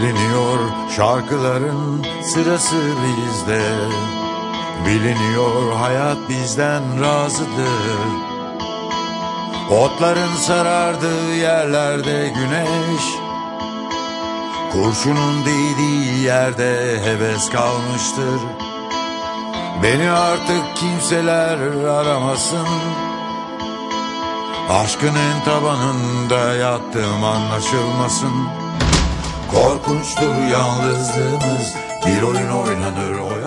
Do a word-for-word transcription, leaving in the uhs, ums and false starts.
Biliniyor şarkıların sırası bizde, biliniyor hayat bizden razıdır. Otların sarardığı yerlerde güneş, kurşunun değdiği yerde heves kalmıştır. Beni artık kimseler aramasın, aşkın en tabanında yattığım anlaşılmasın. Korkunçtur yalnızlığımız, bir oyun oynanır, oyun